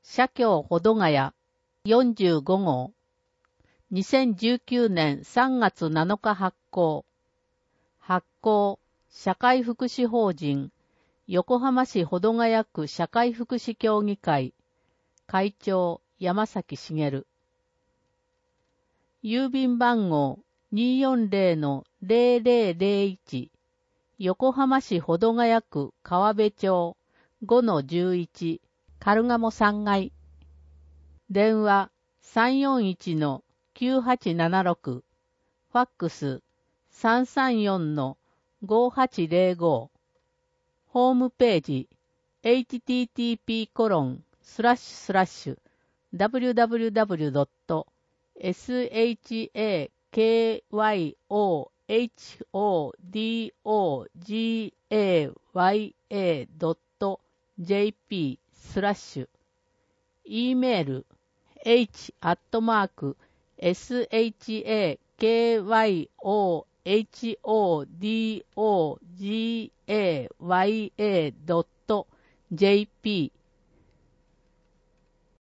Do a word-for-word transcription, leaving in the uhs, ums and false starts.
社協保土ヶ谷よんじゅうご号にせんじゅうきゅうねんさんがつなのか発行発行社会福祉法人横浜市保土ヶ谷区社会福祉協議会会長山崎茂郵便番号 にーよんぜろ ぜろぜろぜろいち 横浜市保土ヶ谷区川辺町 ごのじゅういち カルガモさん階電話 さんよんいちのきゅうはちななろく ファックス さんさんよんのごはちぜろご ホームページ エイチティーティーピーコロンスラッシュスラッシュダブリューダブリューダブリュードットエスエイチエーケーワイオーエイチオーディーオージーエーワイエードットジェーピー スラッシュ E メール h アットマーク エスエイチエーケーワイオーエイチオーディーオージーエーワイエードットジェーピー